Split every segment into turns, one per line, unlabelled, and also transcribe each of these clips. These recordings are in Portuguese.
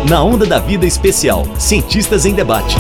Na Onda da Vida Especial, Cientistas em Debate.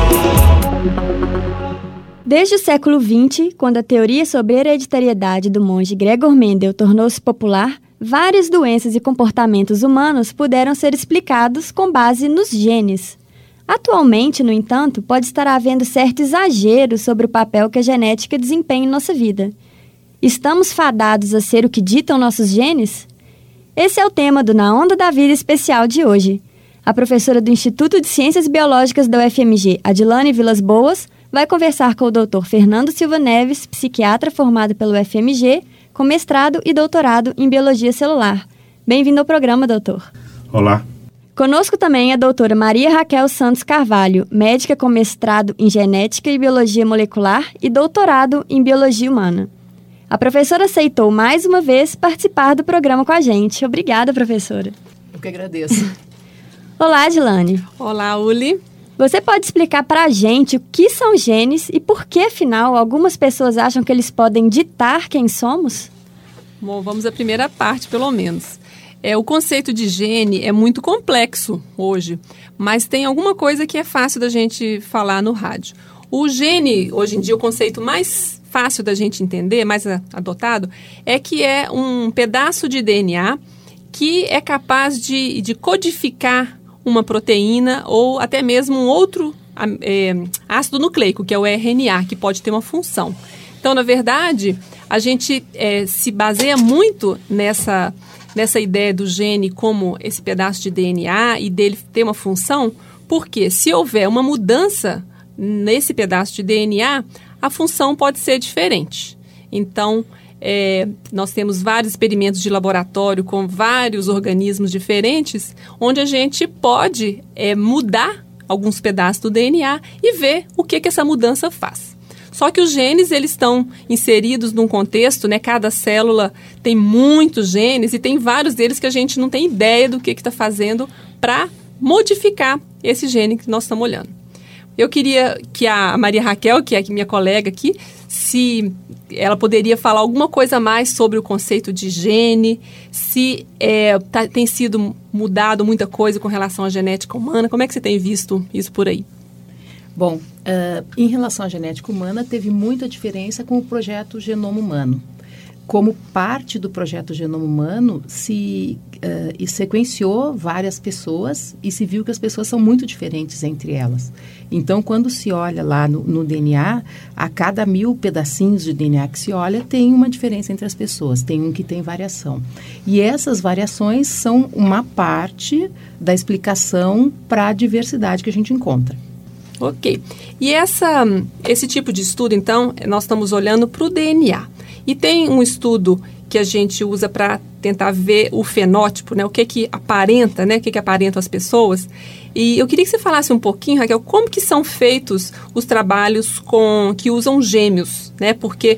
Desde o século XX, quando a teoria sobre hereditariedade do monge Gregor Mendel tornou-se popular, várias doenças e comportamentos humanos puderam ser explicados com base nos genes. Atualmente, no entanto, pode estar havendo certo exagero sobre o papel que a genética desempenha em nossa vida. Estamos fadados a ser o que ditam nossos genes? Esse é o tema do Na Onda da Vida Especial de hoje. A professora do Instituto de Ciências Biológicas da UFMG, Adilane Vilas Boas, vai conversar com o Dr. Fernando Silva Neves, psiquiatra formado pelo UFMG, com mestrado e doutorado em Biologia Celular. Bem-vindo ao programa, doutor.
Olá.
Conosco também a doutora Maria Raquel Santos Carvalho, médica com mestrado em Genética e Biologia Molecular e doutorado em Biologia Humana. A professora aceitou mais uma vez participar do programa com a gente. Obrigada, professora.
Eu que agradeço.
Olá, Adilane.
Olá, Uli.
Você pode explicar para a gente o que são genes e por que, afinal, algumas pessoas acham que eles podem ditar quem somos?
Bom, vamos à primeira parte, pelo menos. O conceito de gene é muito complexo hoje, mas tem alguma coisa que é fácil da gente falar no rádio. O gene, hoje em dia, o conceito mais fácil da gente entender, mais adotado, é que é um pedaço de DNA que é capaz de codificar uma proteína ou até mesmo um outro ácido nucleico, que é o RNA, que pode ter uma função. Então, na verdade, a gente se baseia muito nessa ideia do gene como esse pedaço de DNA e dele ter uma função, porque se houver uma mudança nesse pedaço de DNA, a função pode ser diferente. Então, nós temos vários experimentos de laboratório com vários organismos diferentes, onde a gente pode mudar alguns pedaços do DNA e ver o que essa mudança faz. Só que os genes, eles estão inseridos num contexto, né? Cada célula tem muitos genes e tem vários deles que a gente não tem ideia do que está fazendo para modificar esse gene que nós estamos olhando. Eu queria que a Maria Raquel, que é minha colega aqui, se ela poderia falar alguma coisa a mais sobre o conceito de gene, se tem sido mudado muita coisa com relação à genética humana. Como é que você tem visto isso por aí?
Bom, em relação à genética humana, teve muita diferença com o projeto Genoma Humano. Como parte do projeto Genoma Humano, se sequenciou várias pessoas e se viu que as pessoas são muito diferentes entre elas. Então, quando se olha lá no DNA, a cada 1000 pedacinhos de DNA que se olha, tem uma diferença entre as pessoas, tem um que tem variação. E essas variações são uma parte da explicação para a diversidade que a gente encontra.
Ok. E esse tipo de estudo, então, nós estamos olhando para o DNA. E tem um estudo que a gente usa para tentar ver o fenótipo, né? O que aparenta, né? O que aparentam as pessoas. E eu queria que você falasse um pouquinho, Raquel, como que são feitos os trabalhos que usam gêmeos, né? Porque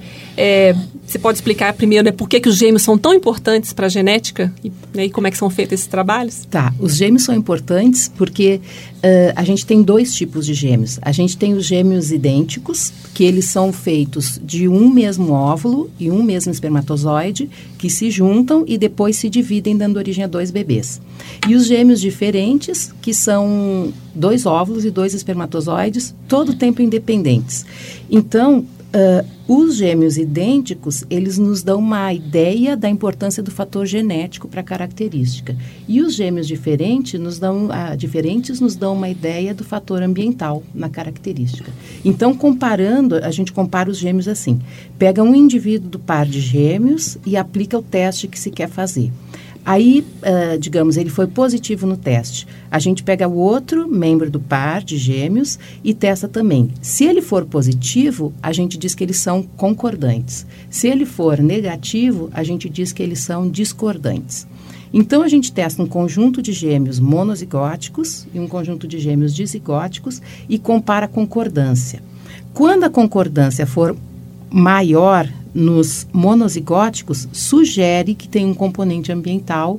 você pode explicar primeiro, né, por que os gêmeos são tão importantes para a genética e como é que são feitos esses trabalhos?
Tá, os gêmeos são importantes porque a gente tem dois tipos de gêmeos. A gente tem os gêmeos idênticos, que eles são feitos de um mesmo óvulo e um mesmo espermatozoide, que se juntam e depois se dividem, dando origem a 2 bebês. E os gêmeos diferentes, que são 2 óvulos e 2 espermatozoides, todo o tempo independentes. Então, os gêmeos idênticos, eles nos dão uma ideia da importância do fator genético para a característica. E os gêmeos diferentes nos dão uma ideia do fator ambiental na característica. Então, comparando, a gente compara os gêmeos assim. Pega um indivíduo do par de gêmeos e aplica o teste que se quer fazer. Aí, digamos, ele foi positivo no teste. A gente pega o outro membro do par de gêmeos e testa também. Se ele for positivo, a gente diz que eles são concordantes. Se ele for negativo, a gente diz que eles são discordantes. Então, a gente testa um conjunto de gêmeos monozigóticos e um conjunto de gêmeos dizigóticos e compara a concordância. Quando a concordância for maior nos monozigóticos, sugere que tem um componente ambiental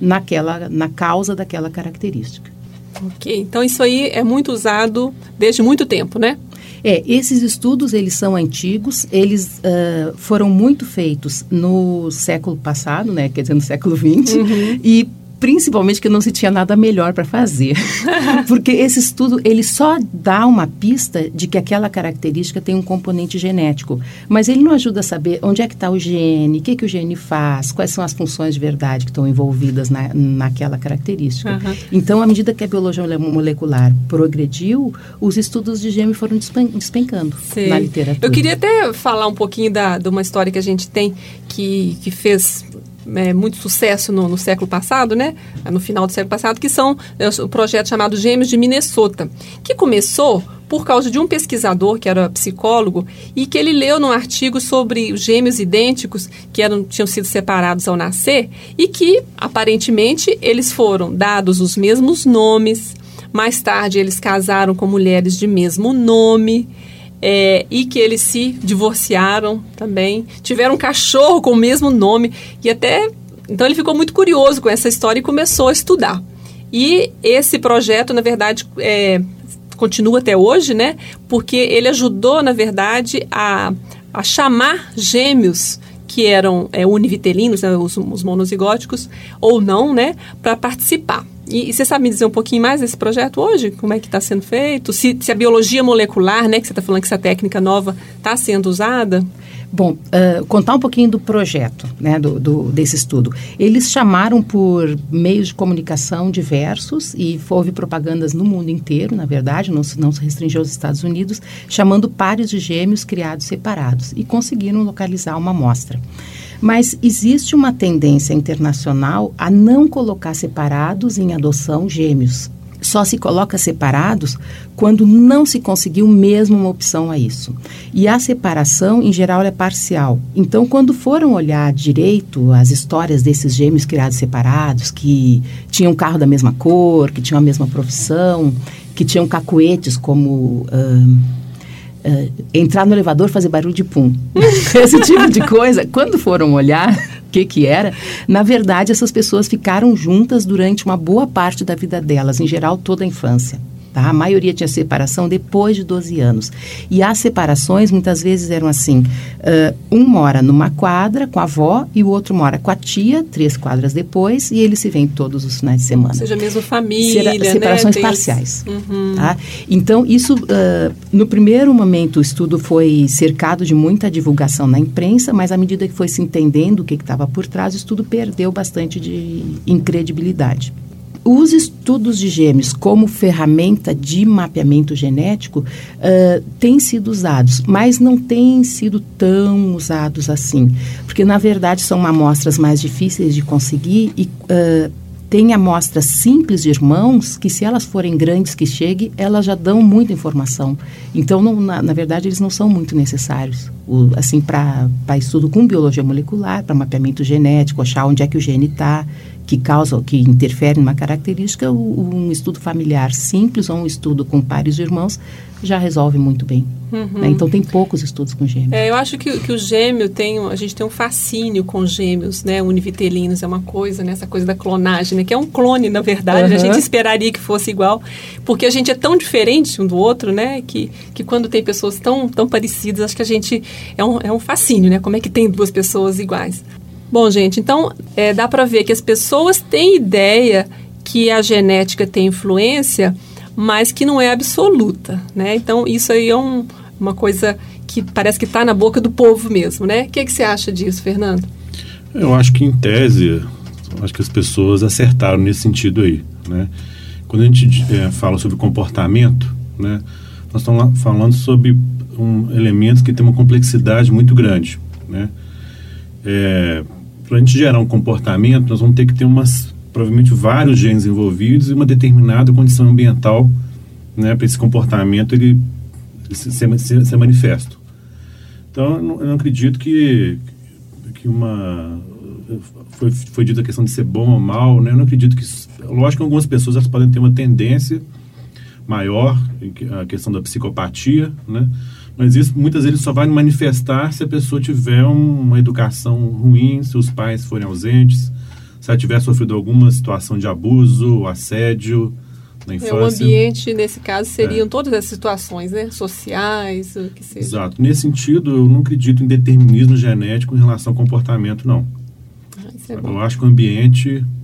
na causa daquela característica.
Ok, então isso aí é muito usado desde muito tempo, né?
Esses estudos, eles são antigos, eles foram muito feitos no século passado, né? Quer dizer, no século XX, e principalmente que não se tinha nada melhor para fazer. Porque esse estudo, ele só dá uma pista de que aquela característica tem um componente genético. Mas ele não ajuda a saber onde é que está o gene, o que o gene faz, quais são as funções de verdade que estão envolvidas naquela característica. Uhum. Então, à medida que a biologia molecular progrediu, os estudos de gene foram despencando na literatura.
Eu queria até falar um pouquinho de uma história que a gente tem que fez... muito sucesso no século passado, né? No final do século passado, que são o projeto chamado Gêmeos de Minnesota, que começou por causa de um pesquisador que era psicólogo e que ele leu num artigo sobre os gêmeos idênticos que tinham sido separados ao nascer e que, aparentemente, eles foram dados os mesmos nomes. Mais tarde, eles casaram com mulheres de mesmo nome. E que eles se divorciaram também, tiveram um cachorro com o mesmo nome e até, então ele ficou muito curioso com essa história e começou a estudar. E esse projeto, na verdade, continua até hoje, né? Porque ele ajudou, na verdade, a chamar gêmeos que eram univitelinos, né, os monozigóticos, ou não, né, para participar. E você sabe me dizer um pouquinho mais desse projeto hoje? Como é que está sendo feito? Se a biologia molecular, né, que você está falando que essa técnica nova está sendo usada?
Bom, contar um pouquinho do projeto, né, desse estudo. Eles chamaram por meios de comunicação diversos e houve propagandas no mundo inteiro, na verdade, não se restringiu aos Estados Unidos, chamando pares de gêmeos criados separados e conseguiram localizar uma amostra. Mas existe uma tendência internacional a não colocar separados em adoção gêmeos. Só se coloca separados quando não se conseguiu mesmo uma opção a isso. E a separação, em geral, é parcial. Então, quando foram olhar direito as histórias desses gêmeos criados separados, que tinham um carro da mesma cor, que tinham a mesma profissão, que tinham cacuetes como... entrar no elevador, fazer barulho de pum. Esse tipo de coisa. Quando foram olhar o que era, na verdade, essas pessoas ficaram juntas durante uma boa parte da vida delas, em geral, toda a infância. Tá? A maioria tinha separação depois de 12 anos. E as separações, muitas vezes, eram assim, um mora numa quadra com a avó e o outro mora com a tia, 3 quadras depois, e eles se veem todos os finais de semana.
Ou seja, mesmo família,
separações parciais. Uhum. Tá? Então, isso, no primeiro momento, o estudo foi cercado de muita divulgação na imprensa, mas à medida que foi se entendendo o que estava por trás, o estudo perdeu bastante de incredibilidade. Os estudos de gêmeos como ferramenta de mapeamento genético têm sido usados, mas não têm sido tão usados assim, porque na verdade são amostras mais difíceis de conseguir e tem amostras simples de irmãos que, se elas forem grandes que chegue, elas já dão muita informação. Então, na verdade, eles não são muito necessários, assim, para estudo com biologia molecular, para mapeamento genético, achar onde é que o gene está, que interfere numa característica. Um estudo familiar simples ou um estudo com pares de irmãos já resolve muito bem. Uhum. Né? Então, tem poucos estudos com gêmeos.
Eu acho que o gêmeo a gente tem um fascínio com gêmeos, né? Univitelinos é uma coisa, né? Essa coisa da clonagem, né? Que é um clone, na verdade. Uhum. A gente esperaria que fosse igual, porque a gente é tão diferente um do outro, né? Que quando tem pessoas tão parecidas, acho que a gente é um fascínio, né? Como é que tem 2 pessoas iguais? Bom, gente, então dá para ver que as pessoas têm ideia que a genética tem influência, mas que não é absoluta, né? Então, isso aí é uma coisa que parece que está na boca do povo mesmo, né? O que você acha disso, Fernando?
Eu acho que, em tese, acho que as pessoas acertaram nesse sentido aí, né? Quando a gente fala sobre comportamento, né, nós estamos falando sobre elementos que têm uma complexidade muito grande, né? Para a gente gerar um comportamento, nós vamos ter que ter provavelmente vários genes envolvidos e uma determinada condição ambiental, né, para esse comportamento ele ser manifesto. Então, eu não acredito que foi dita a questão de ser bom ou mal, né? Eu não acredito que... Lógico que algumas pessoas elas podem ter uma tendência maior, a questão da psicopatia, né? Mas isso muitas vezes só vai manifestar se a pessoa tiver uma educação ruim, se os pais forem ausentes, se ela tiver sofrido alguma situação de abuso, assédio na infância.
O ambiente, nesse caso, seriam todas as situações, né? Sociais, o que seja.
Exato. Nesse sentido, eu não acredito em determinismo genético em relação ao comportamento, não.
Isso é bom.
Eu acho que o ambiente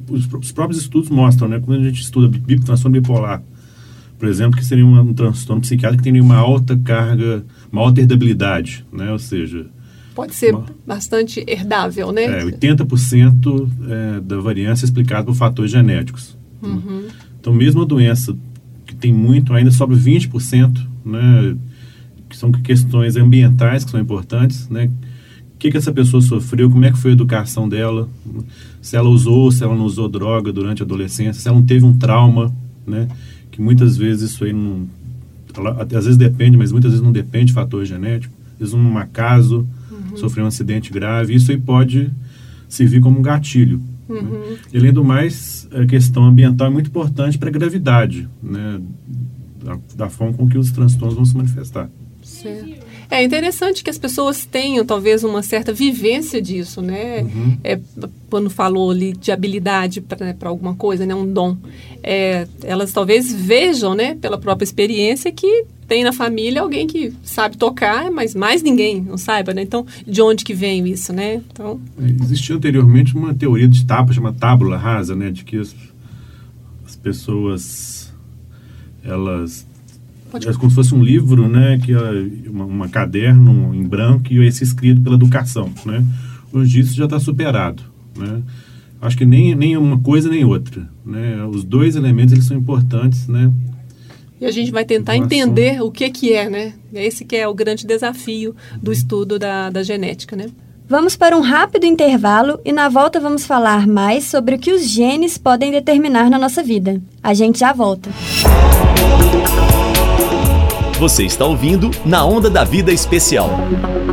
os próprios estudos mostram, né? Quando a gente estuda transtorno bipolar, por exemplo, que seria um transtorno psiquiátrico que tem uma alta carga, uma alta herdabilidade, né? Ou seja...
Pode ser bastante herdável, né?
80% da variância é explicada por fatores genéticos.
Uhum.
Então, mesmo a doença que tem muito, ainda sobra 20%, né? Que são questões ambientais que são importantes, né? O que essa pessoa sofreu, como é que foi a educação dela, se ela usou, se ela não usou droga durante a adolescência, se ela não teve um trauma, né? Que muitas vezes isso aí não... às vezes depende, mas muitas vezes não depende de fator genético. Às vezes um acaso, sofreu um acidente grave, isso aí pode servir como um gatilho. Né? E, além do mais, a questão ambiental é muito importante para a gravidade, né? Da forma com que os transtornos vão se manifestar.
Certo. É interessante que as pessoas tenham talvez uma certa vivência disso, né? Quando falou ali de habilidade para alguma coisa, né? Um dom. Elas talvez vejam, né? Pela própria experiência que tem na família alguém que sabe tocar, mas mais ninguém não saiba, né? Então, de onde que vem isso, né? Então...
Existia anteriormente uma teoria de chamada tábula rasa, né? De que as pessoas, elas... É como se fosse um livro, né, que uma caderno em branco e esse escrito pela educação, né? Hoje isso já está superado, né? Acho que nem uma coisa nem outra, né? Os dois elementos eles são importantes, né?
E a gente vai tentar entender o que é, né? Esse que é o grande desafio do estudo da genética, né?
Vamos para um rápido intervalo e na volta vamos falar mais sobre o que os genes podem determinar na nossa vida. A gente já volta.
Você está ouvindo Na Onda da Vida Especial.